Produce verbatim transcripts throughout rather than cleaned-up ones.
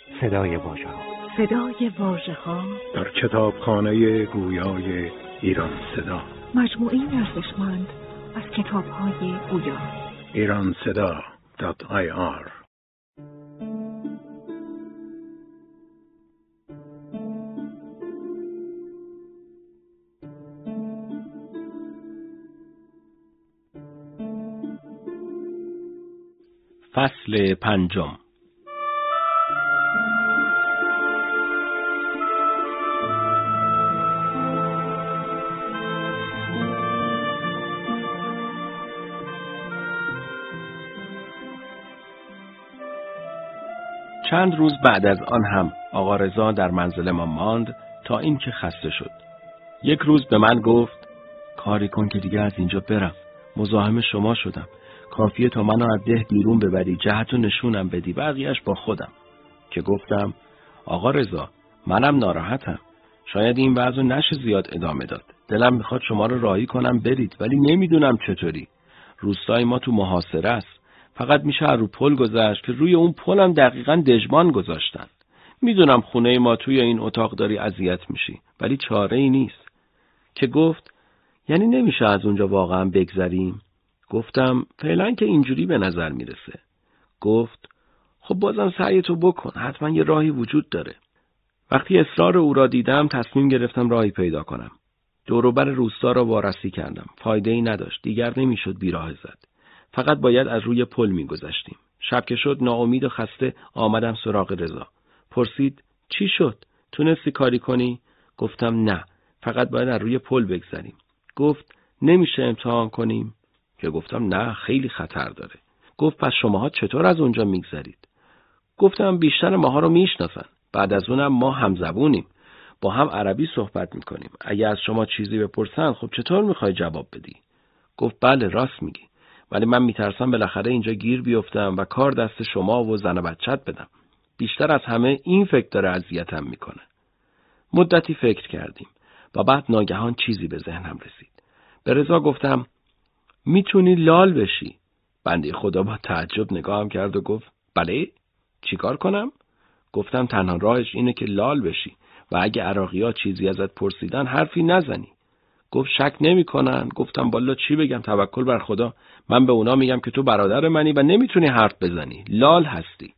صدای واژه‌ها. صدای واژه‌ها در کتابخانه گویای ایران صدا. مجموعه ارزشمند از کتاب‌های گویا. ایران صدا دات آی آر. فصل پنجم. چند روز بعد از آن هم آقا رضا در منزل ما ماند تا اینکه خسته شد. یک روز به من گفت کاری کن که دیگه از اینجا برم. مزاحم شما شدم. کافیه تا منو از ده بیرون ببری، جهتو نشونم بدی، بقیه‌اش با خودم. که گفتم آقا رضا منم ناراحتم. شاید این وضع نشه زیاد ادامه داد. دلم میخواد شما رو راهی کنم برید، ولی نمیدونم چطوری. روستای ما تو محاصره است. فقط میشه رو پل گذشت که روی اون پل هم دقیقاً دژمان گذاشتن. میدونم خونه ما توی این اتاق داری اذیت میشی، ولی چاره ای نیست. که گفت یعنی نمیشه از اونجا واقعا بگذریم؟ گفتم فعلا که اینجوری به نظر میرسه. گفت خب بازم سعیتو بکن، حتما یه راهی وجود داره. وقتی اصرار او را دیدم تصمیم گرفتم راهی پیدا کنم. دور و بر روستا را وارسی کردم. فایده ای نداشت، دیگر نمیشد بیراه زد. فقط باید از روی پل میگذشتیم. شب که شد ناامید و خسته آمدم سراغ رضا. پرسید چی شد؟ تونستی کاری کنی؟ گفتم نه، فقط باید از روی پل بگذریم. گفت نمیشه امتحان کنیم؟ که گفتم نه، خیلی خطر داره. گفت پس شماها چطور از اونجا میگذرید؟ گفتم بیشتر ماها رو میشناسن. بعد از اونم ما همزبونیم. با هم عربی صحبت میکنیم. اگه از شما چیزی بپرسن خب چطور میخوای جواب بدی؟ گفت بله راست میگی. ولی من میترسم بالاخره اینجا گیر بیفتم و کار دست شما و زن و بچت بدم. بیشتر از همه این فکر داره اذیتم میکنه. مدتی فکر کردیم و بعد ناگهان چیزی به ذهنم رسید. به رضا گفتم میتونی لال بشی. بنده خدا با تعجب نگاهم کرد و گفت بله؟ چیکار کنم؟ گفتم تنها راهش اینه که لال بشی و اگه عراقی‌ها چیزی ازت پرسیدن حرفی نزنی. گفت شک نمی کنن. گفتم والا چی بگم، توکل بر خدا. من به اونا میگم که تو برادر منی و نمیتونی حرف بزنی، لال هستی.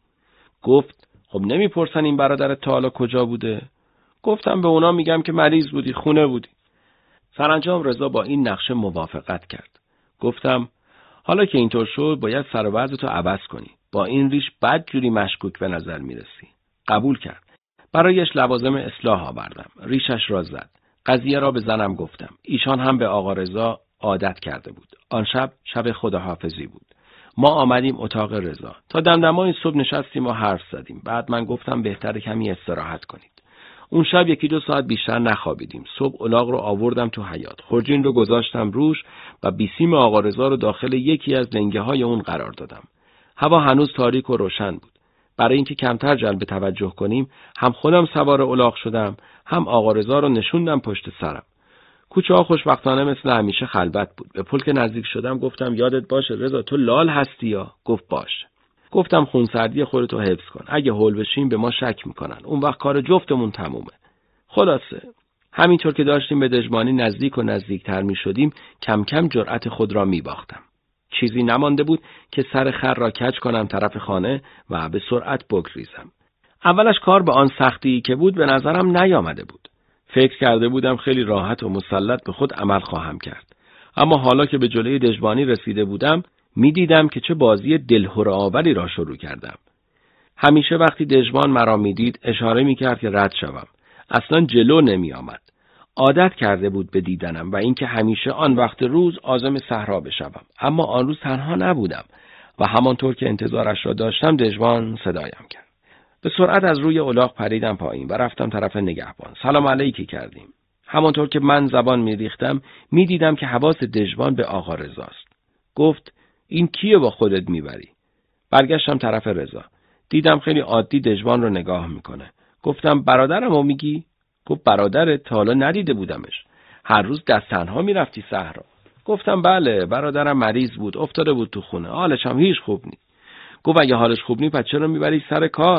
گفت خب نمیپرسن این برادرت تا حالا کجا بوده؟ گفتم به اونا میگم که مریض بودی، خونه بودی. سرانجام رضا با این نقشه موافقت کرد. گفتم حالا که اینطور شد باید سر و وضعتو عوض کنی. با این ریش بد جوری مشکوک به نظر میرسی. قبول کرد. برایش لوازم اصلاح آوردم. ریشش را زد. قضیه را به زنم گفتم. ایشان هم به آقا رضا عادت کرده بود. آن شب شب خداحافظی بود. ما آمدیم اتاق رضا. تا دمدمای صبح نشستیم و حرف زدیم. بعد من گفتم بهتره کمی استراحت کنید. اون شب یکی دو ساعت بیشتر نخوابیدیم. صبح الاغ رو آوردم تو حیاط. خورجین رو گذاشتم روش و بیسیم آقا رضا رو داخل یکی از لنگه های اون قرار دادم. هوا هنوز تاریک و روشن بود. برای اینکه کمتر جلب توجه کنیم هم خودم سوار الاغ شدم، هم آقا رضا رو نشوندم پشت سرم. کوچه ها خوشبختانه مثل همیشه خلوت بود. به پل که نزدیک شدم گفتم یادت باشه رضا تو لال هستی یا؟ گفت باشه. گفتم خونسردی خودتو حفظ کن. اگه هول بشیم به ما شک میکنن. اون وقت کار جفتمون تمومه. خلاصه همینطور که داشتیم به دژمانی نزدیک و نزدیکتر میشدیم کم کم جرأت خود را میباختم. چیزی نمانده بود که سر خر را کج کنم طرف خانه و به سرعت بگریزم. اولش کار به آن سختی که بود به نظرم نیامده بود. فکر کرده بودم خیلی راحت و مسلط به خود عمل خواهم کرد. اما حالا که به جلوی دژبانی رسیده بودم می دیدم که چه بازی دلهره آوری را شروع کردم. همیشه وقتی دژبان مرا می دید اشاره می کرد که رد شوم. اصلا جلو نمی آمد. عادت کرده بود به دیدنم و اینکه همیشه آن وقت روز عازم صحرا بشوم. اما آن روز تنها نبودم و همانطور که انتظارش را داشتم دژبان صدایم کرد. به سرعت از روی الاغ پریدم پایین و رفتم طرف نگهبان. سلام علیکی کردیم. همانطور که من زبان می‌ریختم می‌دیدم که حواس دژبان به آقا رضاست. گفت این کیه با خودت میبری؟ برگشتم طرف رضا. دیدم خیلی عادی دژبان رو نگاه میکنه. گفتم برادرمو میگی؟ گفت برادرت تا حالا ندیده بودمش. هر روز دست تنها میرفتی صحرا. گفتم بله، برادرم مریض بود، افتاده بود تو خونه. حالش هم هیچ خوب نی. گفت اگه حالش خوب نی پس چرا میبری سر کار؟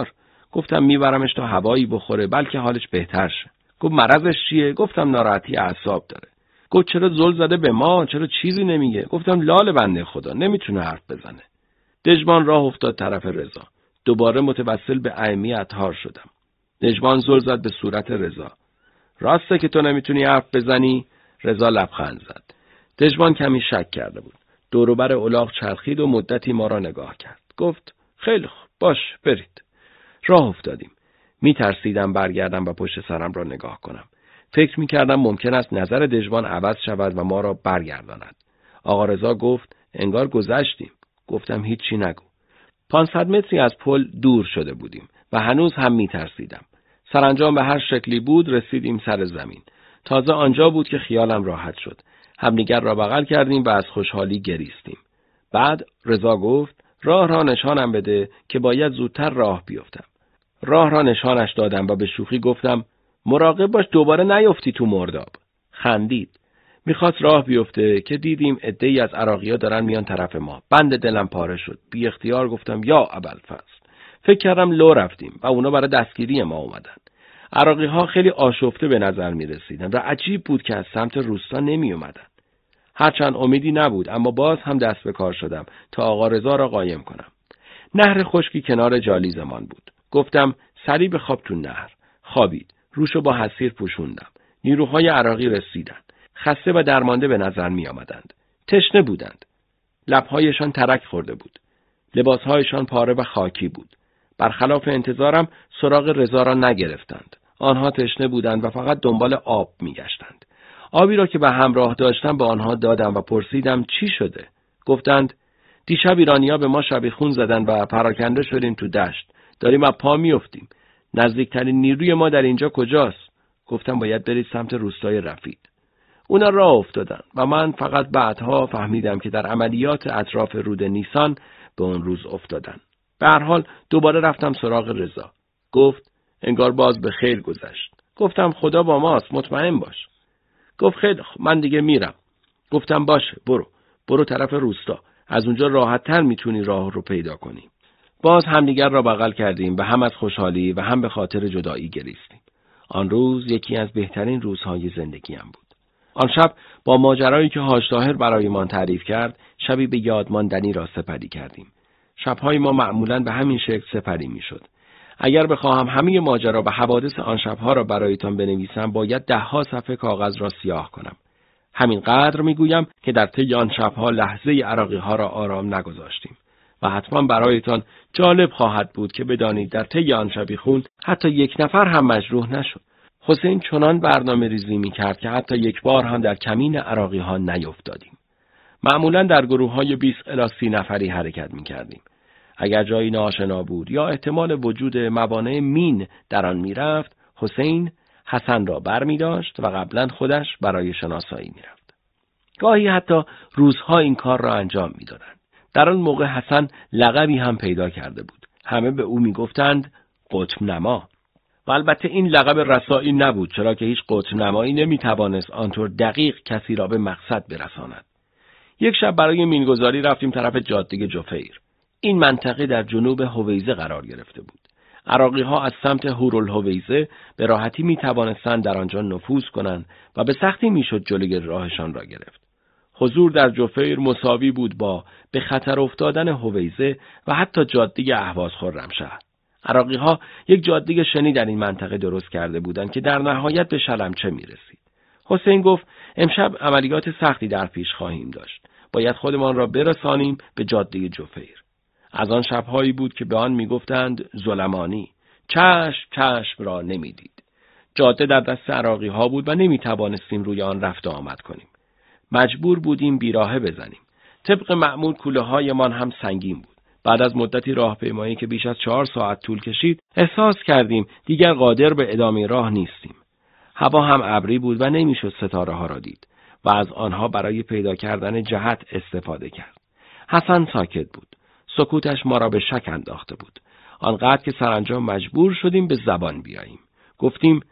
گفتم میبرمش تا هوایی بخوره بلکه حالش بهتر شه. گفت مرضش چیه؟ گفتم ناراحتی اعصاب داره. گفت چرا زل زده به ما؟ چرا چیزی نمیگه؟ گفتم لال بنده خدا نمیتونه حرف بزنه. دژبان راه افتاد طرف رضا. دوباره متوسل به ائمی اطهار شدم. دژبان زل زد به صورت رضا. راسته که تو نمیتونی حرف بزنی؟ رضا لبخند زد. دژبان کمی شک کرده بود. دور و بر الاغ چرخید و مدتی ما را نگاه کرد. گفت خیلی خوب، باش برید. راه افتادیم. می ترسیدم برگردم و پشت سرم را نگاه کنم. فکر می کردم ممکن است نظر دژبان عوض شود و ما را برگرداند. آقا رضا گفت انگار گذشتیم. گفتم هیچی نگو. پانصد متری از پل دور شده بودیم و هنوز هم می ترسیدم. سرانجام به هر شکلی بود رسیدیم سر زمین. تازه آنجا بود که خیالم راحت شد. همدیگر را بغل کردیم و از خوشحالی گریستیم. بعد رضا گفت راه را نشانم بده که باید زودتر راه بیفتم. راه را نشانش دادم و به شوخی گفتم مراقب باش دوباره نیفتی تو مرداب. خندید. میخواست راه بیفته که دیدیم عده‌ای از عراقی‌ها دارن میان طرف ما. بند دلم پاره شد. بی اختیار گفتم یا ابوالفضل. فکر کردم لو رفتیم و اونا برای دستگیری ما اومدن. عراقی‌ها خیلی آشفته به نظر میرسیدن و عجیب بود که از سمت روستا نمی اومدن. هرچند امیدی نبود اما باز هم دست به کار شدم تا آقا رضا را قایم کنم. نهر خشکی کنار جالیزمان بود. گفتم سری بخواب تو نهر. خوابید. روشو با حصیر پوشوندم. نیروهای عراقی رسیدند. خسته و درمانده به نظر می آمدند. تشنه بودند. لبهایشان ترک خورده بود. لباسهایشان پاره و خاکی بود. برخلاف انتظارم سراغ رضا را نگرفتند. آنها تشنه بودند و فقط دنبال آب می گشتند. آبی را که به همراه داشتم به آنها دادم و پرسیدم چی شده؟ گفتند دیشب ایرانی‌ها به ما شبیخون زدن و پراکنده شدیم تو دشت. داریم از پا میافتیم. نزدیکترین نیروی ما در اینجا کجاست؟ گفتم باید برید سمت روستای رفید. اونا راه افتادن و من فقط بعدها فهمیدم که در عملیات اطراف رود نیسان به اون روز افتادن. به هر حال دوباره رفتم سراغ رضا. گفت انگار باز به خیر گذشت. گفتم خدا با ماست، مطمئن باش. گفت خیلی خوب من دیگه میرم. گفتم باشه برو. برو طرف روستا. از اونجا راحت تر میتونی راه رو پیدا کنی. باز همدیگر را بغل کردیم و هم از خوشحالی و هم به خاطر جدایی گریستیم. آن روز یکی از بهترین روزهای زندگیم بود. آن شب با ماجرایی که حاج طاهر برایمان تعریف کرد شبی به یاد ماندنی را سپری کردیم. شبهای ما معمولاً به همین شکل سپری میشد. اگر بخواهم همه ماجرا و حوادث آن شبها را برایتان بنویسم باید ده ها صفحه کاغذ را سیاه کنم. همین قدر میگویم که در طی آن شبها لحظه عراقی ها را آرام نگذاشتیم و حتما برایتان جالب خواهد بود که بدانید در طی آن شبیخون حتی یک نفر هم مجروح نشد. حسین چنان برنامه ریزی می کرد که حتی یک بار هم در کمین عراقی ها نیفتادیم. معمولا در گروه های بیست الی سی نفری حرکت می کردیم. اگر جایی ناآشنا بود یا احتمال وجود موانع مین در آن می رفت، حسین حسن را بر می داشت و قبلا خودش برای شناسایی می رفت. گاهی حتی روزها این کار را انجام می دادند. در آن موقع حسن لقبی هم پیدا کرده بود. همه به او می گفتند قطب نما. و البته این لقب رسایی نبود چرا که هیچ قطب نمایی نمی توانست آنطور دقیق کسی را به مقصد برساند. یک شب برای مینگذاری رفتیم طرف جاده جفیر. این منطقه در جنوب هویزه قرار گرفته بود. عراقی ها از سمت هورالهویزه به راحتی می توانستند در آنجا نفوذ کنند و به سختی می شد جلوی راهشان را گرفت. حضور در جفیر مساوی بود با به خطر افتادن هویزه و حتی جاده اهواز خرمشهر. عراقی ها یک جاده شنی در این منطقه درست کرده بودند که در نهایت به شلمچه می رسید. حسین گفت امشب عملیات سختی در پیش خواهیم داشت. باید خودمان را برسانیم به جاده جفیر. از آن شبهایی بود که به آن می گفتند ظلمانی. چشم چشم را نمی دید. جاده در دست عراقی ها بود و نمی توانستیم روی آن رفت و آمد کنیم. مجبور بودیم بیراهه بزنیم. طبق معمول کوله هایمان هم سنگین بود. بعد از مدتی راهپیمایی که بیش از چهار ساعت طول کشید، احساس کردیم دیگر قادر به ادامه راه نیستیم. هوا هم ابری بود و نمیشد ستاره ها را دید و از آنها برای پیدا کردن جهت استفاده کرد. حسن ساکت بود. سکوتش ما را به شک انداخته بود. آنقدر که سرانجام مجبور شدیم به زبان بیاییم. گفتیم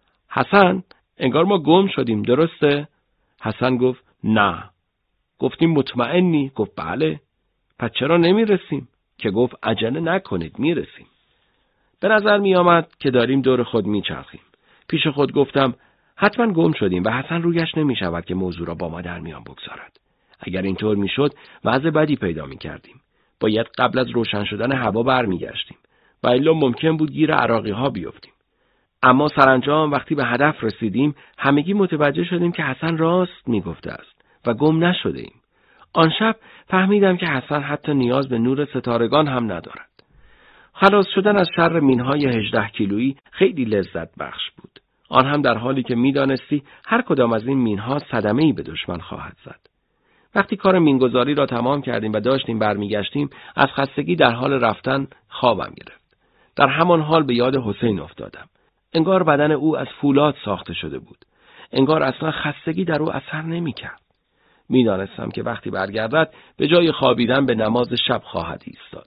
حسن، انگار ما گم شدیم، درسته؟ حسن گفت نه. گفتیم مطمئنی؟ گفت بله. پس چرا نمی رسیم؟ که گفت عجله نکنید می رسیم. به نظر می آمد که داریم دور خود می چرخیم. پیش خود گفتم حتما گم شدیم و حسن رویش نمی شود که موضوع را با ما در میان بگذارد. اگر اینطور می شد وضع بدی پیدا می کردیم. باید قبل از روشن شدن هوا برمی گشتیم و الا ممکن بود گیر عراقی ها بیفتیم. اما سرانجام وقتی به هدف رسیدیم همگی متوجه شدیم که حسن راست می گفته است و گم نشده ایم. آن شب فهمیدم که حسن حتی نیاز به نور ستارگان هم ندارد. خلاص شدن از شر مینهای هجده کیلویی خیلی لذت بخش بود. آن هم در حالی که می دانستی هر کدام از این مینها صدمه‌ای به دشمن خواهد زد. وقتی کار مینگذاری را تمام کردیم و داشتیم برمیگشتیم از خستگی در حال رفتن خوابم گرفت. در همان حال به یاد حسین افتادم. انگار بدن او از فولاد ساخته شده بود. انگار اصلا خستگی در او اثر نمی کرد. می دانستم که وقتی برگردد به جای خوابیدن به نماز شب خواهد ایستاد.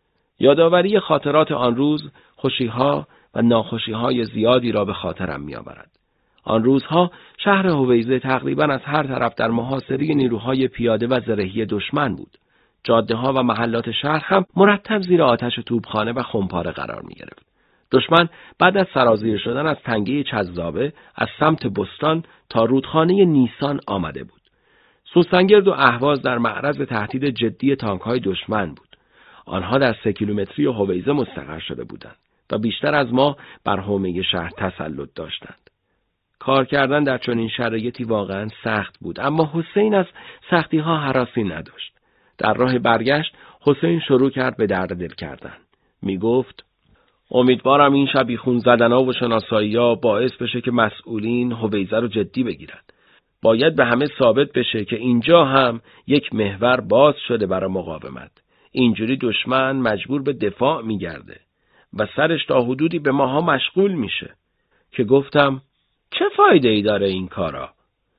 یادآوری خاطرات آن روز خوشی‌ها و ناخوشی‌های زیادی را به خاطرم می‌آورد. آن روزها شهر هویزه تقریباً از هر طرف در محاصره نیروهای پیاده و زرهی دشمن بود. جاده‌ها و محلات شهر هم مرتب زیر آتش توپخانه و خمپاره قرار می‌گرفت. دشمن بعد از سرازیر شدن از تنگه چذابه از سمت بستان تا رودخانه نیسان آمده بود. سوسنگرد و اهواز در معرض تهدید جدی تانک‌های دشمن بود. آنها در سه کیلومتری هویزه مستقر شده بودند و بیشتر از ما بر حومه شهر تسلط داشتند. کار کردن در چنین شرایطی واقعا سخت بود، اما حسین از سختی ها هراسی نداشت. در راه برگشت حسین شروع کرد به درد دل کردن. می گفت امیدوارم این شبیخون زدن‌ها و شناسایی‌ها باعث بشه که مسئولین هویزه رو جدی بگیرن. باید به همه ثابت بشه که اینجا هم یک محور باز شده برای مقاومت. اینجوری دشمن مجبور به دفاع میگرده و سرش تا حدودی به ماها مشغول میشه. که گفتم چه فایده ای داره این کارا؟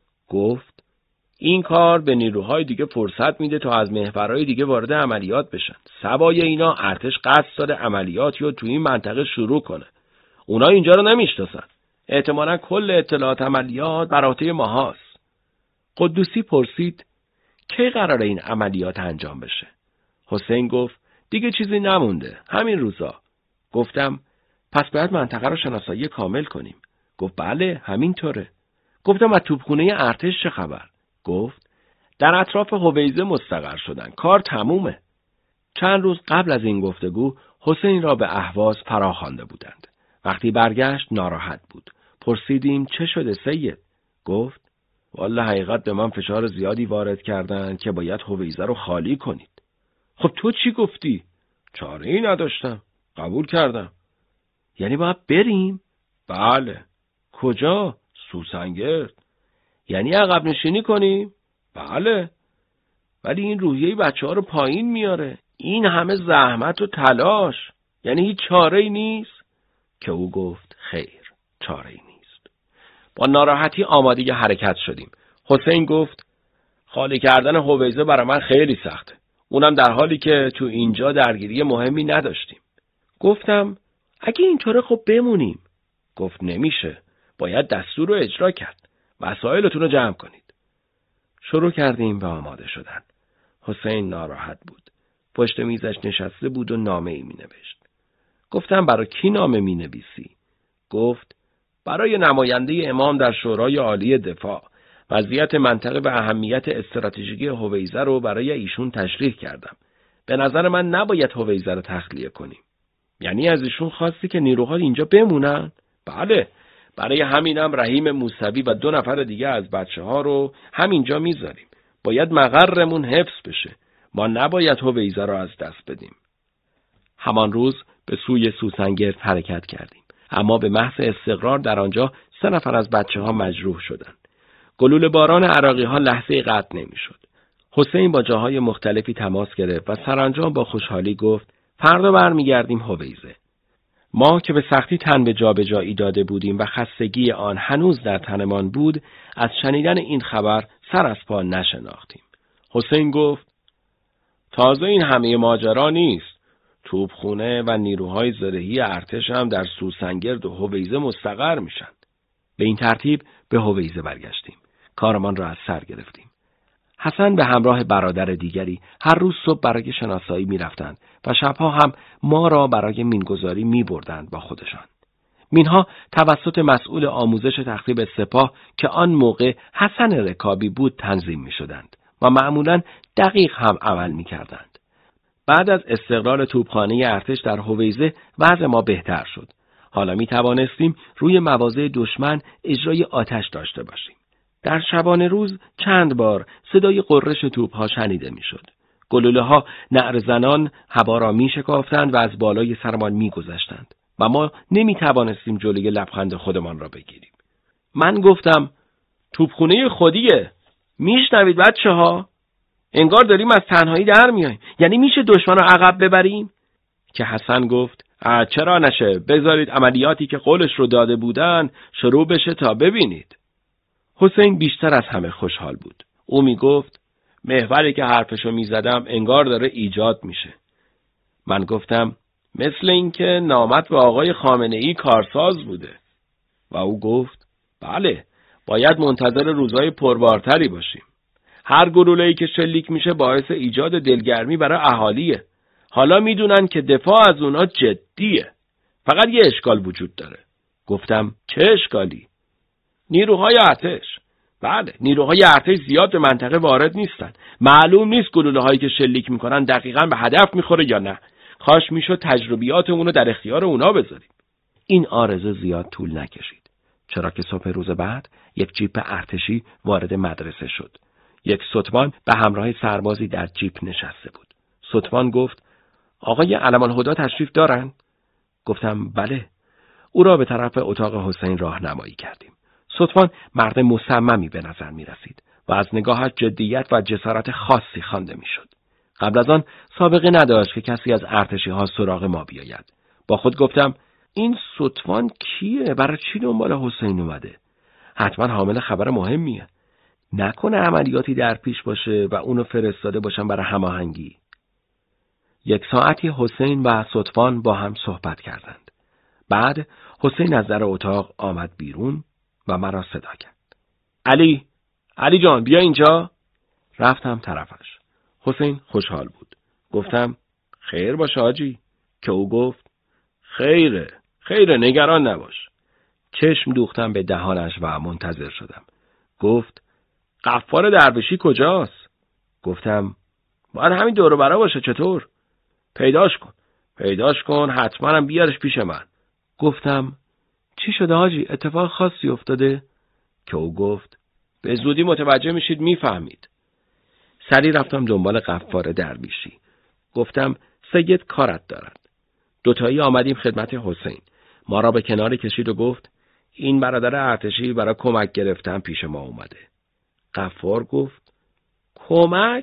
گفت این کار به نیروهای دیگه فرصت میده تا از محورهای دیگه وارد عملیات بشن. سوای اینا ارتش قصد داره عملیاتی رو تو این منطقه شروع کنه. اونا اینجا رو نمیشناسن. احتمالاً کل اطلاعات عملیات بر عهده ماهاست. قدوسی پرسید کی قراره این عملیات انجام بشه؟ حسین گفت دیگه چیزی نمونده، همین روزا. گفتم پس باید منطقه رو شناسایی کامل کنیم. گفت بله همینطوره. گفتم از توپخونه ارتش چه خبر؟ گفت در اطراف هویزه مستقر شدن، کار تمومه. چند روز قبل از این گفتگو حسین را به اهواز فراخوانده بودند. وقتی برگشت ناراحت بود. پرسیدیم چه شده سید؟ گفت والله حقیقت به من فشار زیادی وارد کردن که باید هویزه رو خالی کنید. خب تو چی گفتی؟ چاره‌ای نداشتم. قبول کردم. یعنی باید بریم؟ بله. کجا؟ سوسنگرد. یعنی عقب نشینی کنیم؟ بله. ولی این روحیه بچه ها رو پایین میاره. این همه زحمت و تلاش. یعنی هیچ چاره‌ای نیست؟ که او گفت خیر، چاره‌ای نیست. با ناراحتی آماده حرکت شدیم. حسین گفت خالی کردن هویزه برای من خیلی سخته. اونم در حالی که تو اینجا درگیری مهمی نداشتیم. گفتم اگه اینطوره خب بمونیم. گفت نمیشه. باید دستور رو اجرا کرد. وسایلتون رو جمع کنید. شروع کردیم به آماده شدن. حسین ناراحت بود. پشت میزش نشسته بود و نامه ای می نوشت. گفتم برای کی نامه می نویسی؟ گفت برای نماینده امام در شورای عالی دفاع. وضعیت منطقه و اهمیت استراتژیکی هویزه رو برای ایشون تشریح کردم. به نظر من نباید هویزه رو تخلیه کنیم. یعنی از ایشون خواستی که نیروها اینجا بمونن؟ بله. برای همینم رحیم موسوی و دو نفر دیگه از بچه ها رو همینجا میذاریم. باید مقرمون حفظ بشه. ما نباید هویزه رو از دست بدیم. همان روز به سوی سوسنگرد حرکت کردیم. اما به محض استقرار در آنجا سه نفر از بچه ها مجروح شدند. گلوله باران عراقی ها لحظه قطع نمی شد. حسین با جاهای مختلفی تماس گرفت و سرانجام با خوشحالی گفت فردا برمیگردیم هویزه. ما که به سختی تن به جا به جایی داده بودیم و خستگی آن هنوز در تنمان بود، از شنیدن این خبر سر از پا نشناختیم. حسین گفت تازه این همه ماجرا نیست. توپخونه و نیروهای زرهی ارتش هم در سوسنگرد و هویزه مستقر میشن. به این ترتیب به هویزه برگشتیم. کارمان را از سر گرفتیم. حسن به همراه برادر دیگری هر روز صبح برای شناسایی می رفتند و شبها هم ما را برای مینگذاری می بردند با خودشان. مینها توسط مسئول آموزش تخریب سپاه که آن موقع حسن رکابی بود تنظیم می شدند و معمولاً دقیق هم عمل می کردند. بعد از استقرار توپخانه ارتش در هویزه وضع ما بهتر شد. حالا می توانستیم روی مواضع دشمن اجرای آتش داشته باشیم. در شبانه روز چند بار صدای قررش توپ‌ها شنیده می‌شد. گلوله‌ها نعره زنان هوا را می‌شکافتند و از بالای سرمان می‌گذشتند و ما نمی‌توانستیم جلوی لبخند خودمان را بگیریم. من گفتم توپخانه خودیه. میشنوید بچه‌ها؟ انگار داریم از تنهایی در میایم. یعنی میشه دشمن را عقب ببریم؟ که حسن گفت چرا نشه؟ بذارید عملیاتی که قولش رو داده بودن شروع بشه تا ببینید. حسین بیشتر از همه خوشحال بود. او می گفت محوری که حرفشو می زدم انگار داره ایجاد میشه. من گفتم مثل اینکه نامت به آقای خامنه‌ای کارساز بوده. و او گفت بله، باید منتظر روزهای پربارتری باشیم. هر گلوله‌ای که شلیک میشه باعث ایجاد دلگرمی برای اهالیه. حالا میدونن که دفاع از اونا جدیه. فقط یه اشکال وجود داره. گفتم چه اشکالی؟ نیروهای ارتش. بله، نیروهای ارتش زیاد به منطقه وارد نیستن. معلوم نیست گلوله هایی که شلیک میکنن دقیقاً به هدف میخوره یا نه. کاش میشد تجربیاتمون رو در اختیار اونا بذاریم. این آرزو زیاد طول نکشید. چرا که صبح روز بعد یک جیپ ارتشی وارد مدرسه شد. یک ستوان به همراه سربازی در جیپ نشسته بود. ستوان گفت آقای علم‌الهدی تشریف دارن؟ گفتم بله. او را به طرف اتاق حسین راهنمایی کردیم. ستوان مرد مصممی به نظر می رسید و از نگاهش جدیت و جسارت خاصی خوانده می شد. قبل از آن سابقه نداشت که کسی از ارتشی ها سراغ ما بیاید. با خود گفتم این ستوان کیه؟ برای چی دنبال حسین اومده؟ حتما حامل خبر مهمیه. نکنه عملیاتی در پیش باشه و اونو فرستاده باشن برای هماهنگی. یک ساعتی حسین و ستوان با هم صحبت کردند. بعد حسین از در اتاق آمد بیرون و مرا صدا کرد. علی، علی جان بیا اینجا. رفتم طرفش. حسین خوشحال بود. گفتم خیر باشه حاجی. که او گفت خیره، خیره نگران نباش. چشم دوختم به دهانش و منتظر شدم. گفت غفار درویشی کجاست؟ گفتم باید همین دور و برا باشه. چطور؟ پیداش کن. پیداش کن حتما هم بیارش پیش من. گفتم چی شده حاجی؟ اتفاق خاصی افتاده؟ که او گفت به زودی متوجه میشید میفهمید. سری رفتم دنبال غفار درویشی. گفتم سید کارت دارد. دوتایی آمدیم خدمت حسین. ما را به کنار کشید و گفت این برادر ارتشی برای کمک گرفتن پیش ما اومده. غفار گفت کمک؟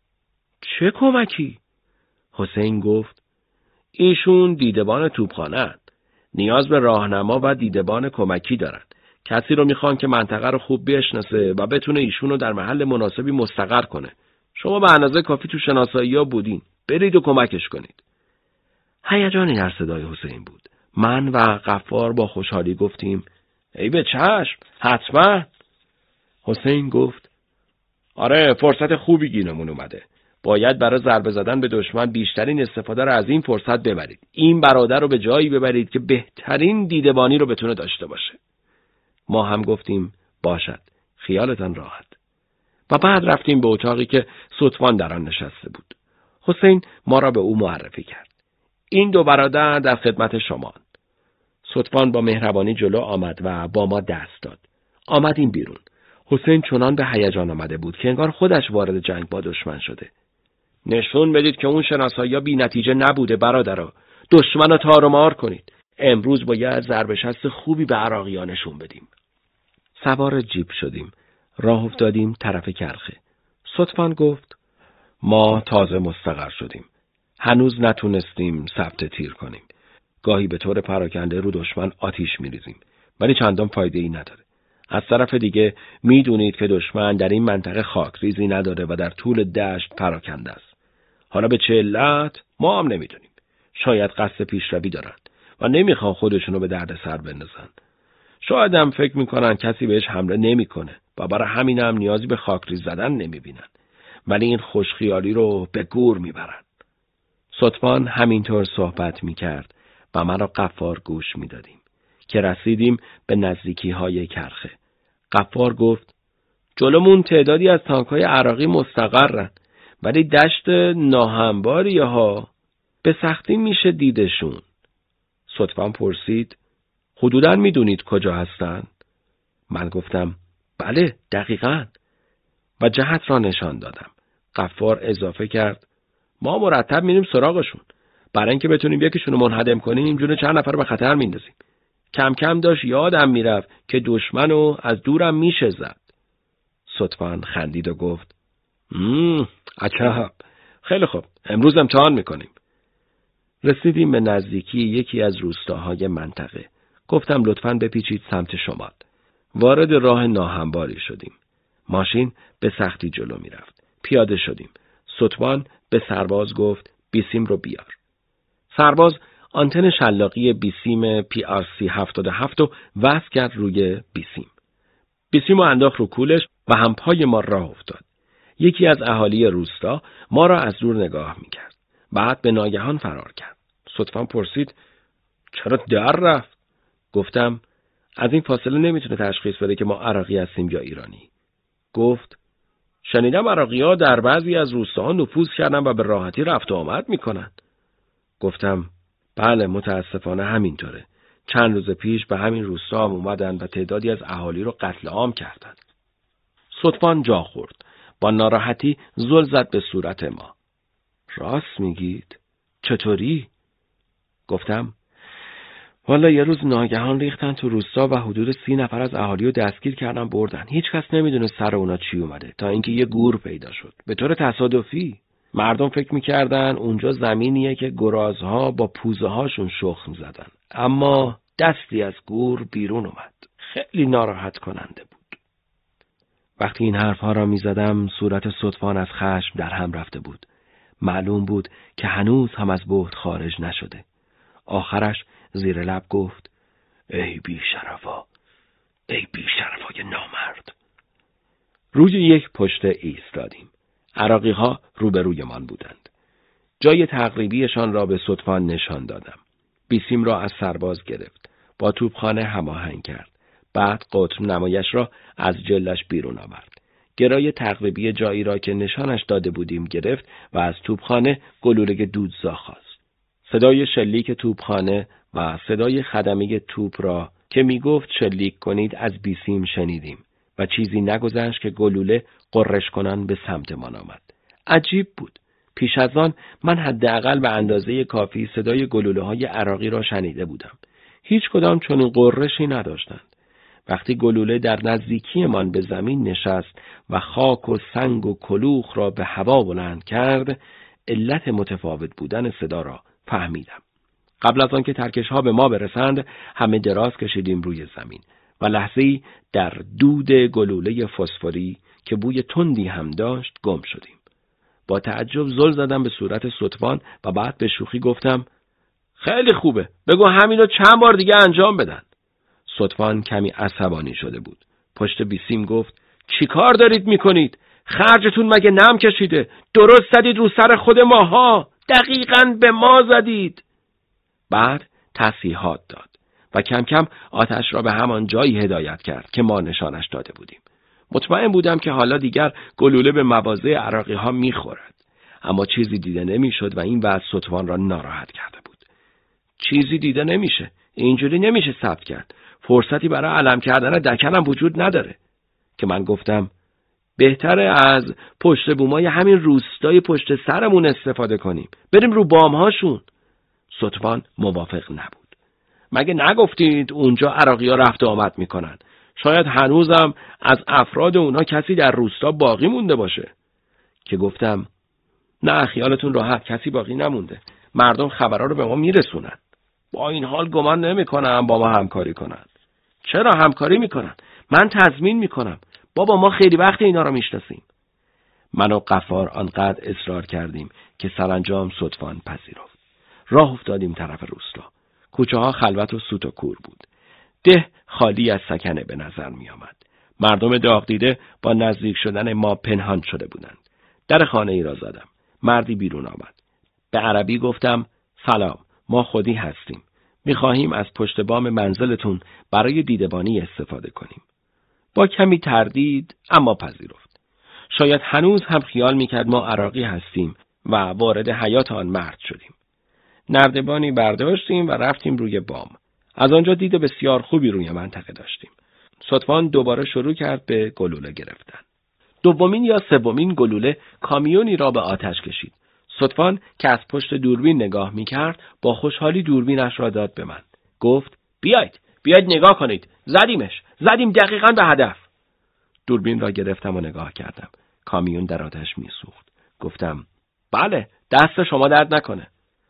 چه کمکی؟ حسین گفت ایشون دیدبان توپخانه اند. نیاز به راهنما و دیدبان کمکی دارند. کسی رو میخوان که منطقه رو خوب بشناسه و بتونه ایشون رو در محل مناسبی مستقر کنه. شما به اندازه کافی تو شناسایی ها بودین. برید و کمکش کنید. هیجانی در صدای حسین بود. من و غفار با خوشحالی گفتیم ای به چشم، حتما. حسین گفت آره فرصت خوبی گیرمون اومده. باید برای ضربه زدن به دشمن بیشترین استفاده رو از این فرصت ببرید. این برادر رو به جایی ببرید که بهترین دیدبانی رو بتونه داشته باشه. ما هم گفتیم باشد، خیالتان راحت. و بعد رفتیم به اتاقی که ستوان در آن نشسته بود. حسین ما را به او معرفی کرد. این دو برادر در خدمت شماند. ستوان با مهربانی جلو آمد و با ما دست داد. آمدیم بیرون. حسین چنان به هیجان آمده بود که انگار خودش وارد جنگ با دشمن شده. نشون بدید که اون شناسایی بی نتیجه نبوده برادرها. دشمن رو تار و مار کنید. امروز باید ضربه شست خوبی به عراقی‌ها نشون بدیم. سوار جیپ شدیم. راه افتادیم طرف کرخه. ستوان گفت ما تازه مستقر شدیم. هنوز نتونستیم ثبت تیر کنیم. گاهی به طور پراکنده رو دشمن آتیش می‌ریزیم، ولی چندان فایده ای نداره. از طرف دیگه میدونید که دشمن در این منطقه خاکریزی نداره و در طول دشت پراکنده است. حالا به چه علت ما هم نمیدونیم. شاید قصد پیشروی دارن و نمیخوان خودشونو به درد سر بندازن. شاید هم فکر میکنن کسی بهش حمله نمیکنه و برای همین هم نیازی به خاکریز زدن نمیبینن. ولی این خوشخیالی رو به گور میبرن. ستوان همینطور صحبت میکرد و من را غفار گوش میدادیم که رسیدیم به نزدیکی های کرخه. غفار گفت جلومون تعدادی از تانک‌های عراقی مستقرن، ولی دشت ناهمواریه ها، به سختی میشه دیدشون. ستوان پرسید حدوداً میدونید کجا هستن؟ من گفتم بله دقیقاً و جهت را نشان دادم. غفار اضافه کرد ما مرتب میریم سراغشون، برای اینکه بتونیم یکیشون رو منهدم کنیم جون چند نفر به خطر میندازیم. کم کم داشت یادم میرفت که دشمنو از دورم میشه زد. ستوان خندید و گفت مم عجب، خیلی خوب، امروز امتحان میکنیم. رسیدیم به نزدیکی یکی از روستاهای منطقه. گفتم لطفاً بپیچید سمت شمال. وارد راه ناهمواری شدیم. ماشین به سختی جلو میرفت. پیاده شدیم. ستوان به سرباز گفت بیسیم رو بیار. سرباز آنتن شلاقی بیسیم پی آر سی هفتاد و هفت رو وصل کرد روی بیسیم. بیسیم رو انداخت رو کولش و هم پای ما راه افتاد. یکی از اهالی روستا ما را از دور نگاه میکرد. بعد به ناگهان فرار کرد. ستوان پرسید چرا در رفت؟ گفتم از این فاصله نمیتونه تشخیص بده که ما عراقی هستیم یا ایرانی. گفت شنیدم عراقی‌ها در بعضی از روستاها نفوذ کردن و به راحتی رفت و آمد میکنن. گفتم بله متاسفانه همینطوره. چند روز پیش به همین روستا هم اومدن و تعدادی از اهالی رو قتل عام کردن. ستوان جا خورد. با ناراحتی زل زد به صورت ما. راست میگید؟ چطوری؟ گفتم والا یه روز ناگهان ریختن تو روستا و حدود سی نفر از اهالی رو دستگیر کردن بردن. هیچ کس نمیدونه سر اونا چی اومده تا اینکه یه گور پیدا شد. به طور تصادفی مردم فکر میکردن اونجا زمینیه که گرازها با پوزه هاشون شخم زدن. اما دستی از گور بیرون اومد. خیلی ناراحت کننده بود. وقتی این حرفها را میزدم صورت ستوان از خشم در هم رفته بود. معلوم بود که هنوز هم از بهت خارج نشده. آخرش زیر لب گفت ای بی شرفا، ای بی شرفای نامرد. روی یک پشته ایستادیم. عراقی ها روبروی من بودند. جای تقریبیشان را به ستوان نشان دادم. بیسیم را از سرباز گرفت. با توپخانه هماهنگ کرد. بعد قطب نمایش را از جلش بیرون آورد. گرای تقریبی جایی را که نشانش داده بودیم گرفت و از توپخانه گلوله دودزا خواست. صدای شلیک توپخانه و صدای خدمه توپ را که می گفت شلیک کنید از بیسیم شنیدیم و چیزی نگذشت که گلوله قررش کنان به سمت من آمد. عجیب بود. پیش از آن من حداقل به اندازه کافی صدای گلوله های عراقی را شنیده بودم. هیچ کدام چنین قررشی نداشتند. وقتی گلوله در نزدیکی من به زمین نشست و خاک و سنگ و کلوخ را به هوا بلند کرد، علت متفاوت بودن صدا را فهمیدم. قبل از آن که ترکش ها به ما برسند، همه دراز کشیدیم روی زمین و لحظه‌ای در دود گلوله فسفوری که بوی تندی هم داشت گم شدیم. با تعجب زل زدم به صورت ستوان و بعد به شوخی گفتم خیلی خوبه، بگو همینو چند بار دیگه انجام بدن. ستوان کمی عصبانی شده بود. پشت بیسیم گفت چی کار دارید میکنید؟ خرجتون مگه نم کشیده؟ درست زدید رو سر خود ماها، دقیقاً به ما زدید. بعد تصحیحات داد و کم کم آتش را به همان جایی هدایت کرد که ما نشانش داده بودیم. مطمئن بودم که حالا دیگر گلوله به مواضع عراقی ها میخورد، اما چیزی دیده نمیشد و این وضع ستوان را ناراحت کرده بود. چیزی دیده نمیشه، اینجوری نمیشه ثبت کرد. فرصتی برای علم کردن دکنم وجود نداره. که من گفتم بهتره از پشت بومای همین روستای پشت سرمون استفاده کنیم، بریم رو بامهاشون. ستوان موافق نبود. مگه نگفتید اونجا عراقی ها رفت و آمد میکنن؟ شاید هنوزم از افراد اونا کسی در روستا باقی مونده باشه. که گفتم نه، خیالتون راحت، کسی باقی نمونده. مردم خبرها رو به ما میرسونن. با این حال گمان نمیکنم با ما همکاری کنن. چرا همکاری میکنن؟ من تضمین میکنم. بابا ما خیلی وقت اینا رو میشناسیم. من و غفار آنقدر اصرار کردیم که سرانجام ستوان پذیرفت. راه افتادیم طرف روستا. کوچه ها خلوت و سوت و کور بود. ده خالی از سکنه به نظر می آمد. مردم داغ دیده با نزدیک شدن ما پنهان شده بودند. در خانه ای را زدم. مردی بیرون آمد. به عربی گفتم سلام، ما خودی هستیم. می‌خواهیم از پشت بام منزلتون برای دیدبانی استفاده کنیم. با کمی تردید اما پذیرفت. شاید هنوز هم خیال می‌کرد ما عراقی هستیم و وارد حیات آن مرد شدیم. نردبانی برداشتیم و رفتیم روی بام. از آنجا دید بسیار خوبی روی منطقه داشتیم. ستوان دوباره شروع کرد به گلوله گرفتن. دومین یا سومین گلوله کامیونی را به آتش کشید. ستوان که از پشت دوربین نگاه می‌کرد با خوشحالی دوربینش را داد به من. گفت بیایید، بیایید نگاه کنید. زدیمش. زدیم دقیقاً به هدف. دوربین را گرفتم و نگاه کردم. کامیون در آتش می‌سوخت. گفتم بله، دست شما درد نکنه.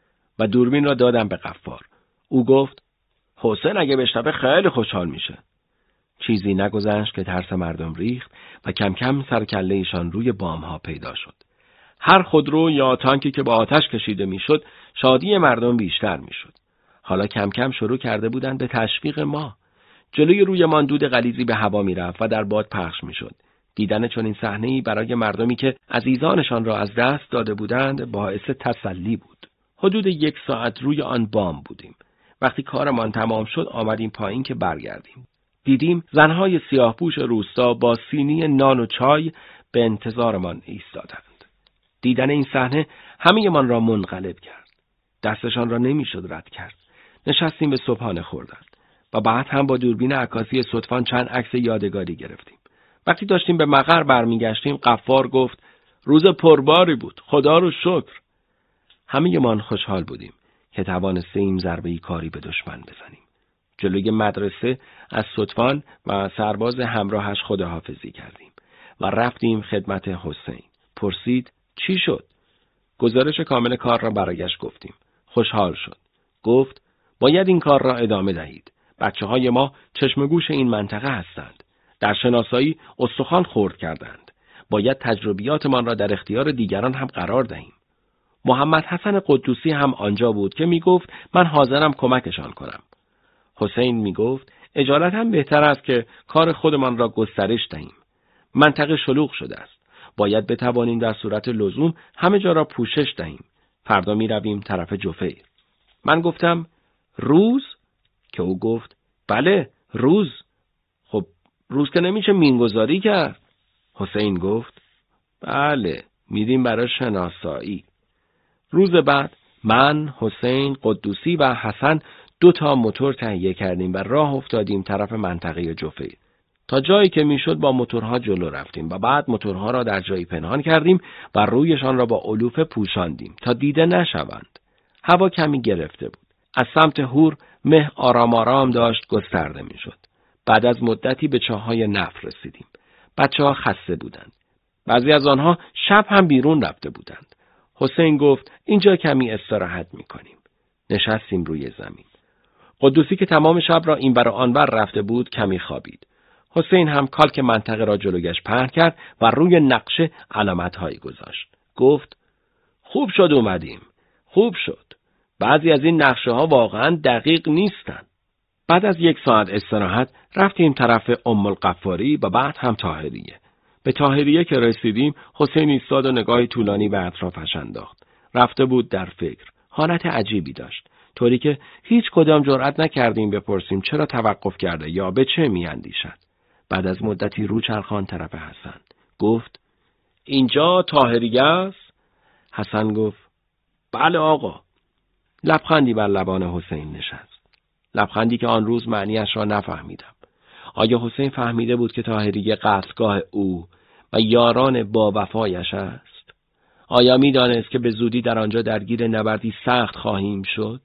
و دوربین را دادم به غفار. او گفت حسین اگه بشنوه خیلی خوشحال میشه. چیزی نگذشت که ترس مردم ریخت و کم کم سرکله ایشان روی بام‌ها پیدا شد. هر خودرو یا تانکی که با آتش کشیده میشد، شادی مردم بیشتر میشد. حالا کم کم شروع کرده بودند به تشویق ما. جلوی رویمان دود غلیظی به هوا میرفت و در باد پخش میشد. دیدن چنین صحنه‌ای برای مردمی که عزیزانشان را از دست داده بودند باعث تسلی بود. حدود یک ساعت روی آن بام بودیم. وقتی کارمان تمام شد آمدیم پایین که برگردیم. دیدیم زنهای سیاهپوش روستا با سینی نان و چای به انتظارمان ایستادند. دیدن این صحنه همه‌مان را منقلب کرد. دستشان را نمیشد رد کرد. نشستیم به صبحانه خوردن و بعد هم با دوربین عکاسی ستوان چند عکس یادگاری گرفتیم. وقتی داشتیم به مقر برمیگشتیم غفار گفت روز پرباری بود، خدا رو شکر. همه‌مان خوشحال بودیم که توانستیم ضربه‌ای کاری به دشمن بزنیم. جلوی مدرسه از ستوان و سرباز همراهش خداحافظی کردیم و رفتیم خدمت حسین. پرسید چی شد؟ گزارش کامل کار را برایش گفتیم. خوشحال شد. گفت باید این کار را ادامه دهید. بچه های ما چشم گوش این منطقه هستند. در شناسایی استخوان خرد کردند. باید تجربیاتمان را در اختیار دیگران هم قرار دهیم. محمد حسن قدوسی هم آنجا بود که می گفت من حاضرم کمکشان کنم. حسین می گفت اجالت هم بهتر است که کار خودمان را گسترش دهیم. منطقه شلوغ شده است. باید بتوانیم در صورت لزوم همه جا را پوشش دهیم. فردا می رویم طرف جفیر. من گفتم روز؟ که او گفت بله روز. خب روز که نمیشه مینگذاری کرد. حسین گفت بله میریم برای شناسایی. روز بعد من، حسین، قدوسی و حسن دو تا موتور تهیه کردیم و راه افتادیم طرف منطقه جفیر. تا جایی که میشد با موتورها جلو رفتیم و بعد موتورها را در جایی پنهان کردیم و رویشان را با علوفه پوشاندیم تا دیده نشوند. هوا کمی گرفته بود. از سمت هور مه آرام آرام داشت گسترده میشد. بعد از مدتی به چاهای نفت رسیدیم. بچه‌ها خسته بودند. بعضی از آنها شب هم بیرون رفته بودند. حسین گفت اینجا کمی استراحت میکنیم. نشستیم روی زمین. قدوسی که تمام شب را این بر آنور رفته بود کمی خوابید. حسین هم کالک منطقه را جلویش پهن کرد و روی نقشه علامت‌هایی گذاشت. گفت خوب شد اومدیم. خوب شد. بعضی از این نقشه ها واقعا دقیق نیستن. بعد از یک ساعت استراحت رفتیم طرف ام القفاری و بعد هم طاهریه. به طاهریه که رسیدیم حسین ایستاد و نگاهی طولانی به اطرافش انداخت. رفته بود در فکر. حالت عجیبی داشت. طوری که هیچ کدام جرئت نکردیم بپرسیم چرا توقف کرده یا به چه میاندیشد. بعد از مدتی رو چرخان طرف حسن. گفت اینجا طاهریه است؟ حسن گفت بله آقا. لبخندی بر لبان حسین نشست. لبخندی که آن روز معنیش را نفهمیدم. آیا حسین فهمیده بود که طاهریه قصدگاه او و یاران با وفایش است؟ آیا می دانست که به زودی در آنجا درگیر نبردی سخت خواهیم شد؟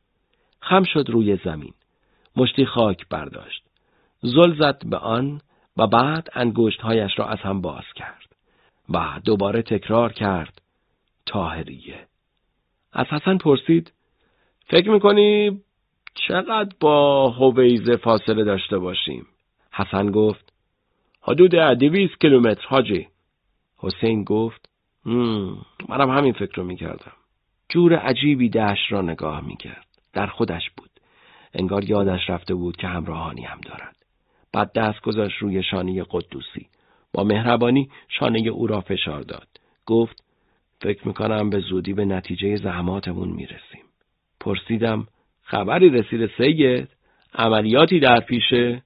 خم شد روی زمین. مشتی خاک برداشت. زل زد به آن و بعد انگشتهایش را از هم باز کرد. و دوباره تکرار کرد طاهریه. از حسن پرسید فکر میکنی چقدر با هویزه فاصله داشته باشیم؟ حسن گفت حدود دویست کیلومتر حاجی. حسین گفت هم منم همین فکر رو میکردم. جور عجیبی دشت را نگاه میکرد. در خودش بود. انگار یادش رفته بود که همراهانی هم دارد. بعد دست گذاشت روی شانه قدوسی. با مهربانی شانه او را فشار داد. گفت فکر میکنم به زودی به نتیجه زحماتمون میرسیم. پرسیدم خبری رسید سید؟ عملیاتی در پیشه؟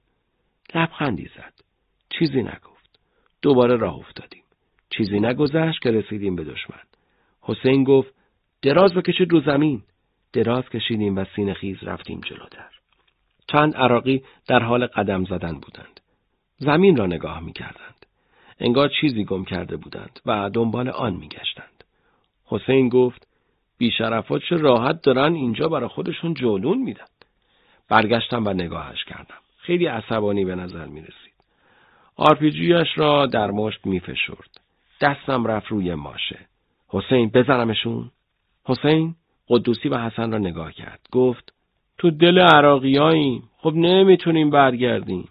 لبخندی زد. چیزی نگفت. دوباره راه افتادیم. چیزی نگذشت که رسیدیم به دشمن. حسین گفت دراز بکشید رو زمین. دراز کشیدیم و سینه خیز رفتیم جلوتر. چند عراقی در حال قدم زدن بودند. زمین را نگاه می‌کردند. انگار چیزی گم کرده بودند و دنبال آن می‌گشتند. حسین گفت بی‌شرفا چه راحت دارن اینجا برای خودشون جولون میدن. برگشتم و نگاهش کردم. خیلی عصبانی به نظر می‌رسید. آرپیجیش را در مشت می‌فشرد. دستم رفت روی ماشه. حسین بزنمشون؟ حسین قدوسی و حسن را نگاه کرد. گفت تو دل عراقیاییم. خب نمیتونیم برگردیم.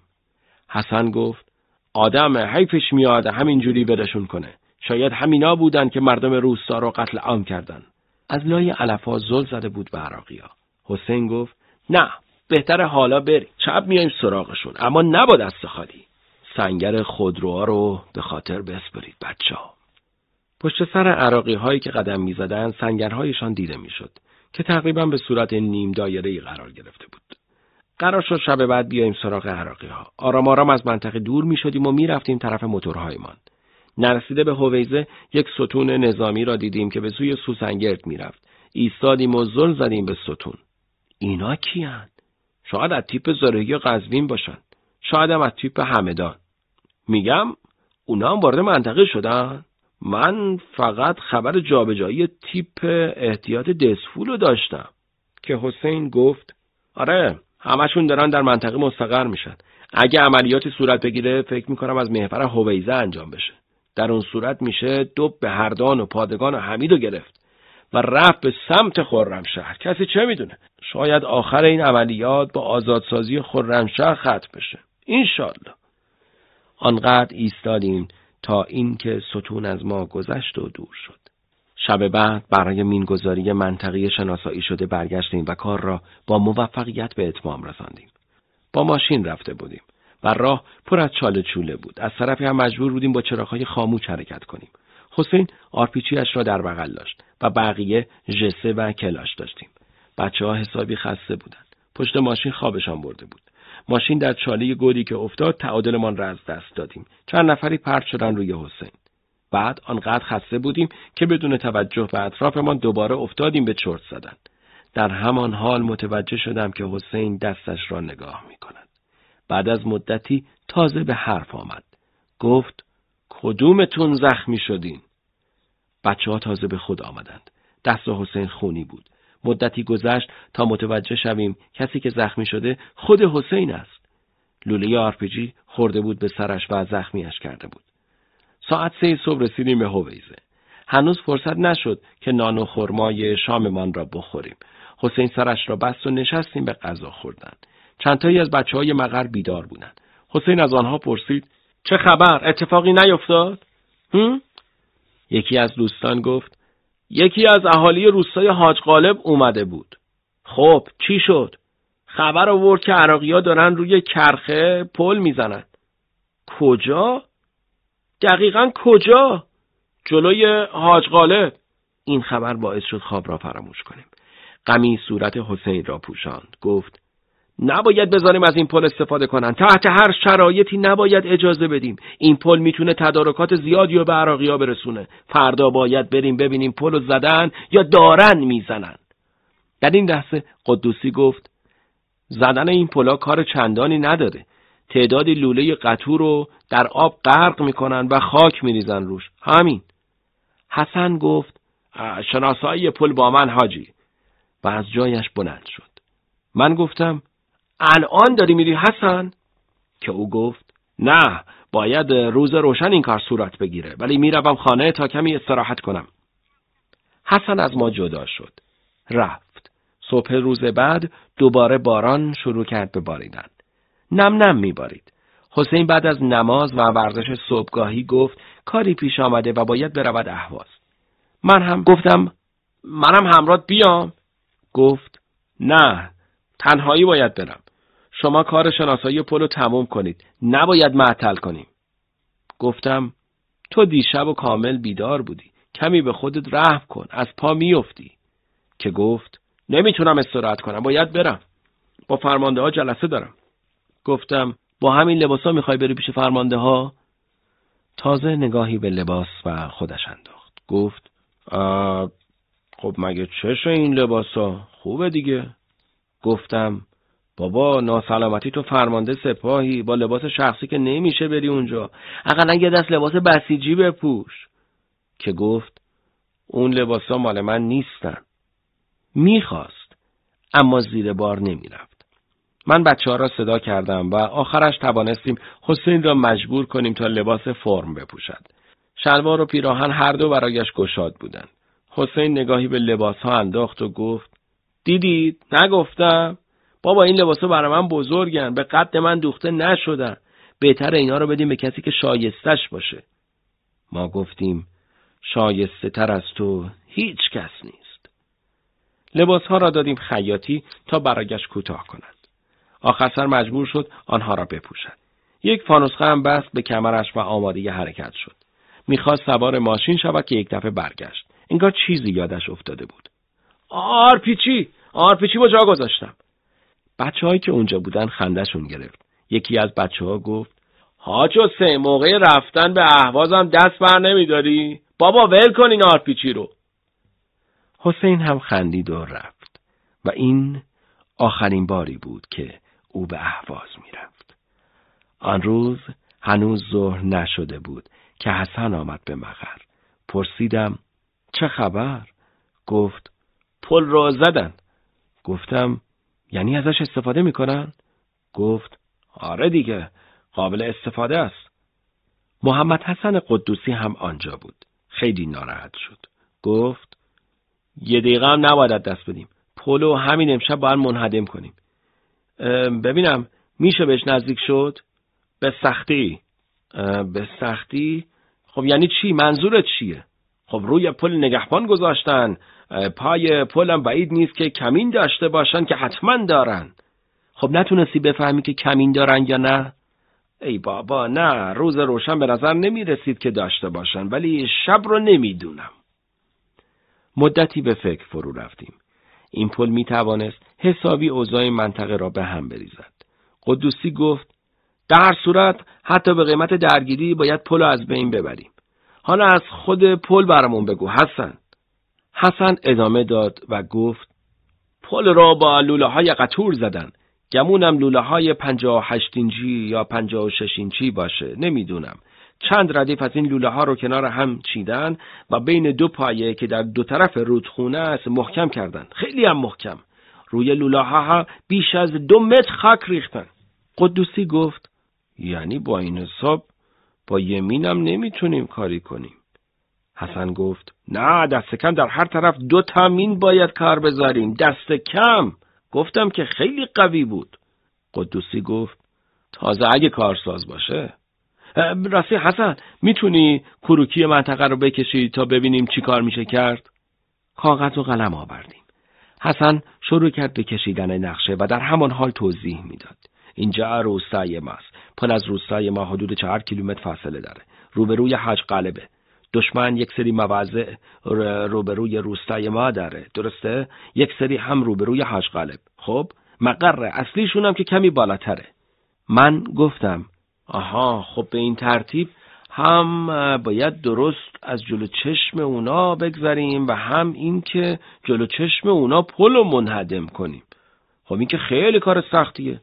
حسن گفت آدم حیفش میاد همینجوری بدشون کنه. شاید همینا بودن که مردم روستا رو قتل عام کردن. از لای علفا زل زده بود به عراقیا. حسین گفت نه بهتر حالا بری. شب میایم سراغشون اما نبا دست خالی. سنگر خودروها رو به خاطر بسپرید بچه‌ها. پشت سر عراقی هایی که قدم می زدن سنگرهایشان دیده می شد که تقریبا به صورت نیم دایره‌ای قرار گرفته بود. قرار شد شب بعد بیاییم سراغ عراقی ها. آرام آرام از منطقه دور می شدیم و می رفتیم طرف موتورهایمان. نرسیده به هویزه یک ستون نظامی را دیدیم که به سوی سوسنگرد می رفت. ایستادیم و زل زدیم به ستون. اینا کیان؟ شاید از تیپ زرهی قزوین باشن. شاید هم از تیپ همدان. میگم اونا هم وارد منطقه شدن؟ من فقط خبر جابجایی تیپ احتیاط دسفول رو داشتم. که حسین گفت آره همشون دارن در منطقه مستقر میشن. اگه عملیاتی صورت بگیره فکر میکنم از محور هویزه انجام بشه. در اون صورت میشه دوب به هردان و پادگان و حمیدو گرفت و رفت به سمت خرمشهر. کسی چه میدونه؟ شاید آخر این عملیات با آزادسازی خرمشهر ختم بشه. انشالله. آنقدر ایستادیم تا اینکه ستون از ما گذشت و دور شد. شب بعد برای مینگذاری منطقه شناسایی شده برگشتیم و کار را با موفقیت به اتمام رساندیم. با ماشین رفته بودیم و راه پر از چاله چوله بود. از طرفی هم مجبور بودیم با چراغ‌های خاموش حرکت کنیم. حسین آرپیچیش را در بغل داشت و بقیه ژسه و کلاش داشتیم. بچه‌ها حسابی خسته بودند. پشت ماشین خوابشان برده بود. ماشین در چاله گودی که افتاد تعادلمان را از دست دادیم. چند نفری پرت شدن روی حسین. بعد آنقدر خسته بودیم که بدون توجه به اطرافمان دوباره افتادیم به چرت زدن. در همان حال متوجه شدم که حسین دستش را نگاه می کند. بعد از مدتی تازه به حرف آمد. گفت کدومتون زخمی شدین؟ بچه ها تازه به خود آمدند. دست حسین خونی بود. مدتی گذشت تا متوجه شویم کسی که زخمی شده خود حسین است. لوله آرپیجی خورده بود به سرش و زخمیش کرده بود. ساعت سه صبح رسیدیم به هویزه. هنوز فرصت نشد که نان و خرمای شاممان را بخوریم. حسین سرش را بست و نشستیم به غذا خوردن. چند تایی از بچه‌های مقر بیدار بودند. حسین از آنها پرسید چه خبر؟ اتفاقی نیفتاد؟ هم؟ یکی از دوستان گفت یکی از اهالی روستای حاج غالب اومده بود. خب چی شد؟ خبر آورد که عراقی‌ها دارن روی کرخه پل میزنن. کجا؟ دقیقاً کجا؟ جلوی حاج غالب. این خبر باعث شد خواب را فراموش کنیم. غمی صورت حسین را پوشاند. گفت نباید بذاریم از این پل استفاده کنن. تحت هر شرایطی نباید اجازه بدیم. این پل میتونه تدارکات زیادی رو به عراقی‌ها برسونه. فردا باید بریم ببینیم پل رو زدن یا دارن میزنن. در این لحظه قدوسی گفت زدن این پلا کار چندانی نداره. تعدادی لوله قطور رو در آب غرق میکنن و خاک میریزن روش. همین. حسن گفت شناسایی پل با من حاجی و از جایش بلند شد. من گفتم الان داری میری حسن؟ که او گفت نه باید روز روشن این کار صورت بگیره ولی میروم خانه تا کمی استراحت کنم. حسن از ما جدا شد. رفت. صبح روز بعد دوباره باران شروع کرد به باریدن. نم نم میبارید. حسین بعد از نماز و ورزش صبحگاهی گفت کاری پیش آمده و باید برود اهواز. من هم گفتم منم همراهت بیام. گفت نه تنهایی باید برم. شما کار شناسایی پل رو تموم کنید. نباید معطل کنیم. گفتم تو دیشب و کامل بیدار بودی. کمی به خودت رحم کن، از پا میافتی. که گفت نمیتونم استراحت کنم، باید برم، با فرمانده ها جلسه دارم. گفتم با همین لباسا میخوای بری پیش فرمانده ها؟ تازه نگاهی به لباس و خودش انداخت. گفت خب مگه چشه این لباسا؟ خوبه دیگه. گفتم بابا ناسلامتی تو فرمانده سپاهی، با لباس شخصی که نمیشه بری اونجا، اقلا یه دست لباس بسیجی بپوش. که گفت اون لباسا مال من نیستن. میخواست اما زیر بار نمیرفت. من بچه ها را صدا کردم و آخرش توانستیم حسین را مجبور کنیم تا لباس فرم بپوشد. شلوار و پیراهن هر دو برایش گشاد بودند. حسین نگاهی به لباس ها انداخت و گفت دیدید نگفتم؟ بابا این لباسا برای من بزرگن، به قد من دوخته نشدن، بهتره اینا رو بدیم به کسی که شایستش باشه. ما گفتیم شایسته تر از تو هیچ کس نیست. لباس ها را دادیم خیاطی تا برایش کوتاه کنند. آخر سر مجبور شد آنها را بپوشد. یک فانوسخه هم بست به کمرش و آماده حرکت شد. میخواست سوار ماشین شود که یک دفعه برگشت. انگار چیزی یادش افتاده بود. آرپیچی، آرپیچی با جا گذاشتم. بچه هایی که اونجا بودن خنده‌شون گرفت. یکی از بچه ها گفت حاج حسین موقع رفتن به اهوازم دست بر نمیداری؟ بابا ول کن این آرپیچی رو. حسین هم خندید و رفت و این آخرین باری بود که او به اهواز میرفت. آن روز هنوز ظهر نشده بود که حسن آمد به مقر. پرسیدم چه خبر؟ گفت پل را زدن. گفتم یعنی ازش استفاده میکنن؟ گفت آره دیگه، قابل استفاده است. محمد حسن قدوسی هم آنجا بود. خیلی ناراحت شد. گفت یه دقیقه هم نباید دست بدیم. پلو همین امشب باید منهدم کنیم. ببینم میشه بهش نزدیک شد؟ به سختی. به سختی؟ خب یعنی چی؟ منظورت چیه؟ خب روی پل نگهبان گذاشتن، پای پلم بعید نیست که کمین داشته باشن که حتما دارن. خب نتونستی بفهمی که کمین دارن یا نه؟ ای بابا نه، روز روشن به نظر نمی رسید که داشته باشن، ولی شب رو نمیدونم. مدتی به فکر فرو رفتیم. این پل می توانست حسابی اوضاع منطقه را به هم بریزد. قدوسی گفت در صورت حتی به قیمت درگیری باید پل از بین ببریم. حالا از خود پل برامون بگو حسن. حسن ادامه داد و گفت پل را با لوله های قطور زدن. گمونم لوله های پنجاه و هشت اینچی یا پنجاه و شش اینچی باشه، نمیدونم. چند ردیف از این لوله ها رو کنار هم چیدن و بین دو پایه که در دو طرف رودخونه است محکم کردن. خیلی هم محکم. روی لوله ها بیش از دو متر خاک ریختن. قدوسی گفت یعنی با این حساب با یمینم نمیتونیم کاری کنیم. حسن گفت نه، دست کم در هر طرف دو تا مین باید کار بذاریم، دست کم. گفتم که خیلی قوی بود. قدوسی گفت تازه اگه کارساز باشه. راستی حسن میتونی کروکی منطقه رو بکشی تا ببینیم چی کار میشه کرد؟ کاغذ و قلم آوردیم. حسن شروع کرد به کشیدن نقشه و در همان حال توضیح میداد. اینجا روستای ماست. پل از روستای ما حدود چهار کیلومتر فاصله داره. روبروی حاج قلبه. دشمن یک سری مواضع روبروی روستای ما داره، درسته؟ یک سری هم روبروی حاج قلب. خب مقر اصلیشون هم که کمی بالاتره. من گفتم آها، خب به این ترتیب هم باید درست از جلو چشم اونا بگذاریم و هم این که جلو چشم اونا پلو منهدم کنیم. خب این که خیلی کار سختیه.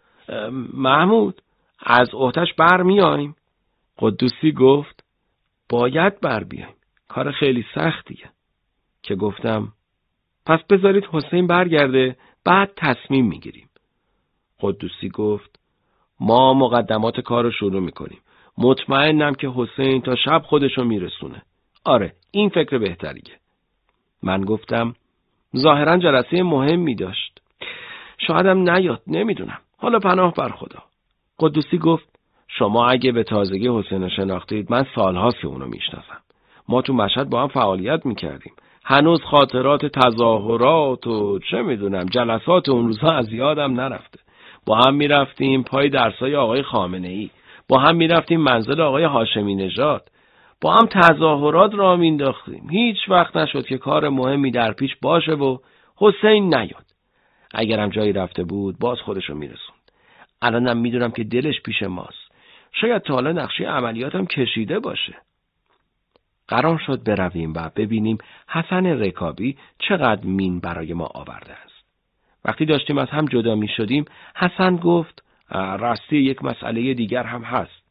محمود از عهده‌اش برمیاییم. قدوسی گفت باید بر بیاییم، کار خیلی سختیه. که گفتم پس بذارید حسین برگرده بعد تصمیم میگیریم. قدوسی گفت ما مقدمات کار رو شروع میکنیم. مطمئنم که حسین تا شب خودشو میرسونه. آره این فکر بهتریه. من گفتم ظاهرا جلسه مهمی داشت، شایدم نیاد، نمیدونم، حالا پناه بر خدا. قدوسی گفت شما اگه به تازگی حسین شناختید، من سالهاست که اونو میشناسم. ما تو مشهد با هم فعالیت میکردیم. هنوز خاطرات تظاهرات و چه میدونم جلسات اون روزها از یادم نرفته. با هم میرفتیم پای درسای آقای خامنه‌ای، با هم میرفتیم منزل آقای هاشمی نژاد، با هم تظاهرات را مینداختیم. هیچ وقت نشد که کار مهمی در پیش باشه و حسین نیاد. اگرم جایی رفته بود باز خودشو میرسوند. الانم میدونم که دلش پیش ماست. شاید تا حالا نقشه عملیاتم کشیده باشه. قرار شد برویم و ببینیم حسن رکابی چقدر مین برای ما آورده است. وقتی داشتیم از هم جدا می شدیم حسن گفت راستی یک مسئله دیگر هم هست.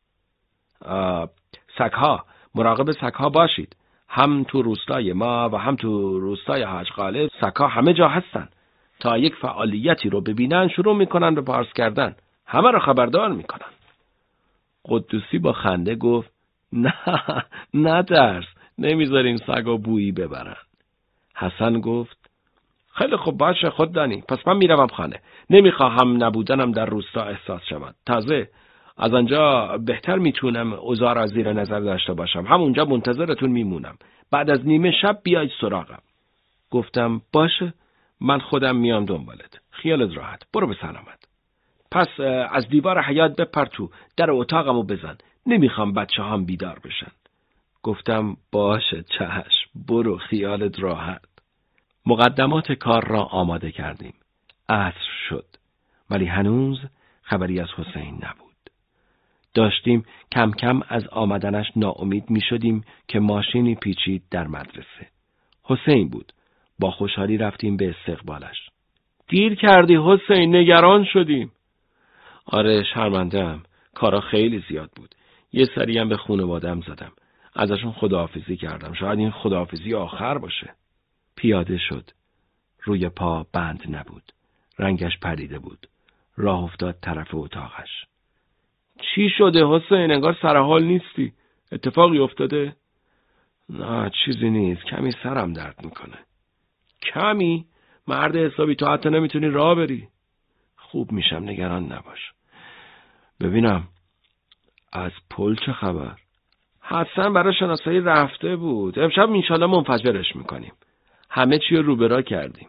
سگها، مراقب سگها باشید. هم تو روستای ما و هم تو روستای حاج غالب سگها همه جا هستن. تا یک فعالیتی رو ببینن شروع میکنن به پارس کردن. همه رو خبردار میکنن. قدوسی با خنده گفت نه نه ترس، نمیذاریم سگا بویی ببرن. حسن گفت خیلی خوب باشه خود دانی، پس من میروم خانه. نمیخواهم نبودنم در روستا احساس شود. تازه از آنجا بهتر میتونم اوضاع را زیر نظر داشته باشم. همونجا منتظرتون میمونم. بعد از نیمه شب بیاید سراغم. گفتم باشه، من خودم میام دنبالت. خیالت راحت، برو به سلامت. پس از دیوار حیاط بپر تو، در اتاقمو بزن. نمیخوام بچه هم بیدار بشن. گفتم باشه چشم، برو خیالت راحت. مقدمات کار را آماده کردیم. عصر شد ولی هنوز خبری از حسین نبود. داشتیم کم کم از آمدنش ناامید می شدیم که ماشینی پیچید در مدرسه. حسین بود. با خوشحالی رفتیم به استقبالش. دیر کردی حسین، نگران شدیم. آره شرمنده‌ام، کارا خیلی زیاد بود. یه سری هم به خانواده‌ام زدم. ازشون خداحافظی کردم. شاید این خداحافظی آخر باشه. پیاده شد. روی پا بند نبود. رنگش پریده بود. راه افتاد طرف اتاقش. چی شده حسین؟ انگار سر حال نیستی. اتفاقی افتاده؟ نه چیزی نیست. کمی سرم درد میکنه. کمی؟ مرد حسابی تو حتی نمیتونی راه بری. خوب میشم، نگران نباش. ببینم از پل چه خبر؟ حسن برای شناسایی رفته بود. امشب انشالله منفجرش میکنیم. همه چی رو روبرا کردیم.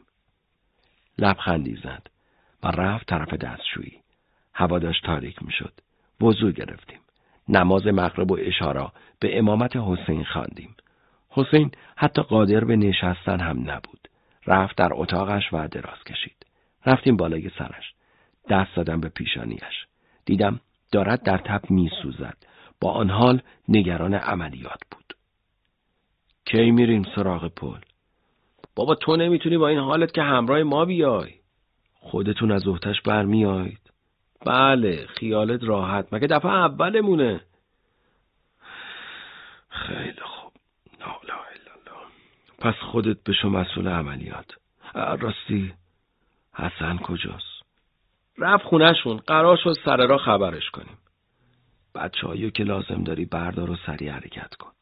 لبخندی زد و رفت طرف دستشویی. هوا داشت تاریک میشد. وضو گرفتیم. نماز مغرب و عشا به امامت حسین خواندیم. حسین حتی قادر به نشستن هم نبود. رفت در اتاقش و دراز کشید. رفتیم بالای سرش. دست زدم به پیشانیش. دیدم دارد در تب می سوزد. با آن حال نگران عملیات بود. کی میریم سراغ پل؟ بابا تو نمیتونی با این حالت که همراه ما بیای. خودتون از احتش برمیایید. بله خیالت راحت، مگه دفعه اولمونه. خیلی خوب. لا اله الا الله. پس خودت بشو مسئول عملیات. راستی حسن کجاست؟ رفت خونهشون. قرار شد سر راه خبرش کنیم. بچه هایو که لازم داری بردار و سریع حرکت کن.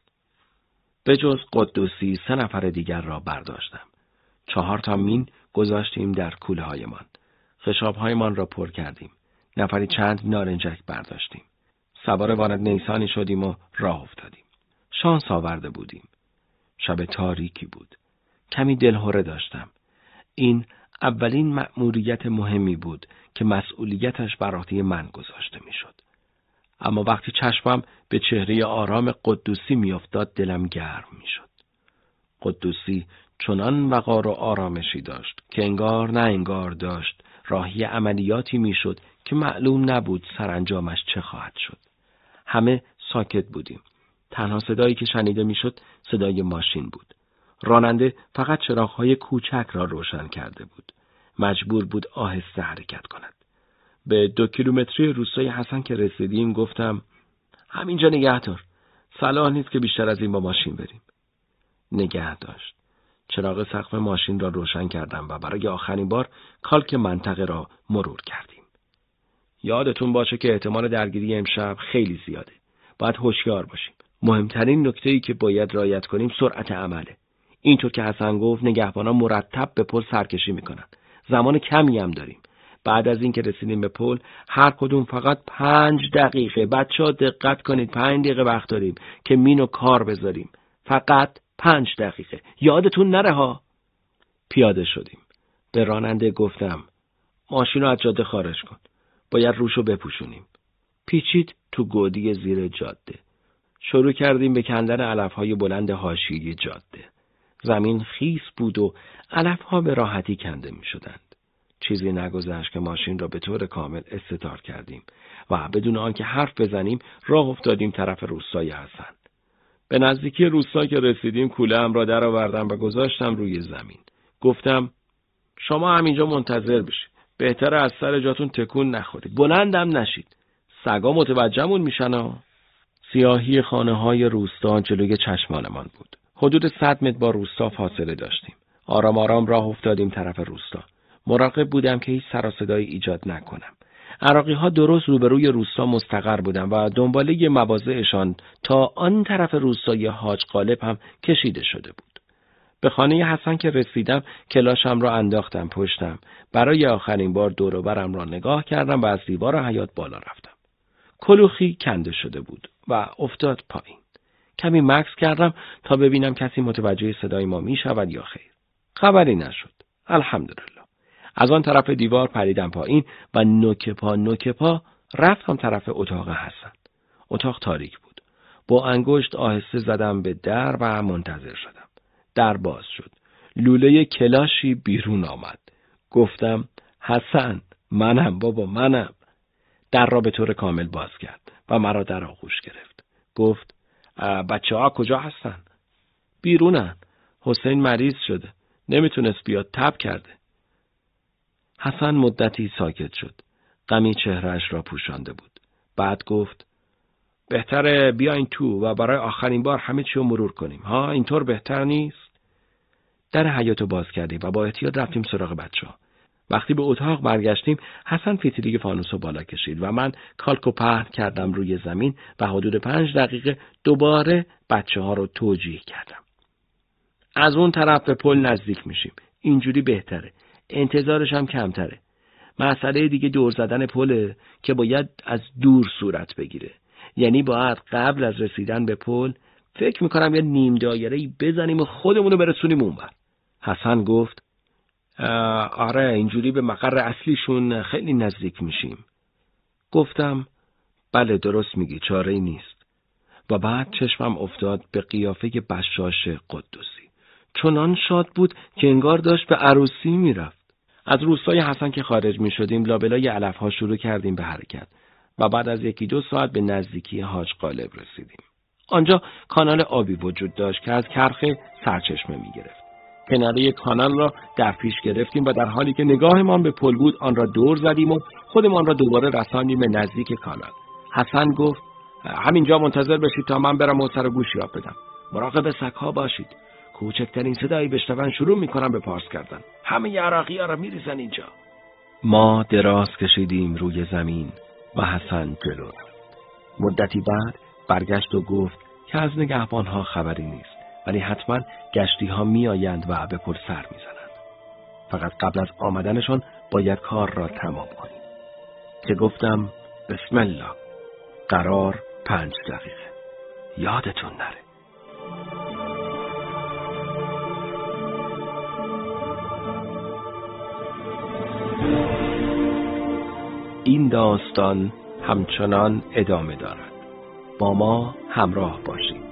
به جز قدوسی سه نفر دیگر را برداشتم. چهار تا مین گذاشتیم در کوله هایمان. خشاب هایمان را پر کردیم. نفری چند نارنجک برداشتیم. سوار وانت نیسانی شدیم و راه افتادیم. شانس آورده بودیم. شب تاریکی بود. کمی دلهره داشتم. این اولین مأموریت مهمی بود که مسئولیتش بر عهده من گذاشته میشد. اما وقتی چشمم به چهره آرام قدوسی میافتاد دلم گرم میشد. قدوسی چنان وقار و آرامشی داشت که انگار نه انگار داشت راهی عملیاتی میشد که معلوم نبود سرانجامش چه خواهد شد. همه ساکت بودیم. تنها صدایی که شنیده میشد صدای ماشین بود. راننده فقط چراغ‌های کوچک را روشن کرده بود. مجبور بود آهسته حرکت کند. به دو کیلومتری روستای حسن که رسیدیم گفتم همینجا نگه دار. صلاح نیست که بیشتر از این با ماشین بریم. نگه داشت. چراغ سقف ماشین را روشن کردم و برای آخرین بار کالک منطقه را مرور کردیم. یادتون باشه که احتمال درگیری امشب خیلی زیاده. باید هوشیار باشیم. مهمترین نکته‌ای که باید رعایت کنیم سرعت عمله. اینطور که حسن گفت نگهبانان مرتب به پل سرکشی میکنن. زمان کمی هم داریم. بعد از این که رسیدیم به پل هر کدوم فقط پنج دقیقه، بچه ها دقت کنید، پنج دقیقه وقت داریم که مینو کار بذاریم. فقط پنج دقیقه. یادتون نره ها. پیاده شدیم. به راننده گفتم ماشین رو از جاده خارج کن. باید روشو بپوشونیم. پیچید تو گودی زیر جاده. شروع کردیم به کندن علف‌های بلند حاشیه‌ی جاده. زمین خیس بود و علف‌ها به راحتی کنده می‌شدند. چیزی نگذشت که ماشین را به طور کامل استتار کردیم و بدون آنکه حرف بزنیم راه افتادیم طرف روستای حسن. به نزدیکی روستا که رسیدیم کوله‌ام را درآوردم و گذاشتم روی زمین. گفتم شما همینجا منتظر بشید. بهتره از سر جاتون تکون نخورید. بلندم نشید. سگا متوجهمون میشن ها. سیاهی خانه‌های روستا جلوی چشمانمان بود. حدود صد متر با روستا فاصله داشتیم. آرام آرام راه افتادیم طرف روستا. مراقب بودم که هیچ سر و صدایی ایجاد نکنم. عراقی‌ها درست روبروی روستا مستقر بودند و دنباله مواضعشان تا آن طرف روستای حاج غالب هم کشیده شده بود. به خانه حسن که رسیدم کلاشم را انداختم پشتم. برای آخرین بار دور و برم را نگاه کردم و از دیوار حیاط بالا رفتم. کلوخی کنده شده بود و افتاد پایین. کمی مکث کردم تا ببینم کسی متوجه صدای ما می شود یا خیر. خبری نشد. الحمدلله. از آن طرف دیوار پریدم پایین و نوک پا نوک پا رفتم طرف اتاق حسن. اتاق تاریک بود. با انگشت آهسته زدم به در و منتظر شدم. در باز شد. لوله کلاشی بیرون آمد. گفتم حسن منم بابا منم. در را به طور کامل باز کرد و مرا در آغوش گرفت. گفت بچه ها کجا هستن؟ بیرونن. حسین مریض شده. نمیتونست بیاد تب کرده. حسن مدتی ساکت شد. غمی چهرهش را پوشانده بود. بعد گفت بهتره بیاین تو و برای آخرین بار همه چی رو مرور کنیم. ها اینطور بهتر نیست؟ در حیاطو باز کردیم و با احتیاط رفتیم سراغ بچه‌ها. وقتی به اتاق برگشتیم حسن فتیلی فانوسو بالا کشید و من کالکو پهن کردم روی زمین و حدود پنج دقیقه دوباره بچه‌ها رو توجیه کردم. از اون طرف به پل نزدیک میشیم. اینجوری بهتره. انتظارش هم کمتره. مسئله دیگه دور زدن پله که باید از دور صورت بگیره. یعنی باید قبل از رسیدن به پل فکر میکنم یه نیم دایره‌ای بزنیم و خودمونو برسونیم اونور. حسن گفت آره اینجوری به مقر اصلیشون خیلی نزدیک میشیم. گفتم بله درست میگی چاره‌ای نیست. و بعد چشمم افتاد به قیافه بشاش قدوسی. چنان شاد بود که انگار داشت به عروسی میرفت. از روستای حسن که خارج میشدیم لابلای علف‌ها شروع کردیم به حرکت و بعد از یکی دو ساعت به نزدیکی حاج غالب رسیدیم. آنجا کانال آبی وجود داشت که از کرخه سرچشمه میگرفت. کناره کانال را در پیش گرفتیم و در حالی که نگاهمان به پل بود آن را دور زدیم و خودمان را دوباره رساندیم به نزدیک کانال. حسن گفت همینجا منتظر باشید تا من برم و سر گوش یاب بدم. مراقب سگ‌ها باشید. کوچکترین صدایی بشنون شروع میکنم به پارس کردن. همه عراقی‌ها را میریزن اینجا. ما دراز کشیدیم روی زمین و حسن جلو. مدتی بعد برگشت و گفت که از نگهبان‌ها خبری نیست ولی حتما گشتی‌ها میآیند و به پل سر میزنند. فقط قبل از آمدنشان باید کار را تمام کنیم. که گفتم بسم الله. قرار پنج دقیقه. یادتون نره. این داستان همچنان ادامه دارد. با ما همراه باشید.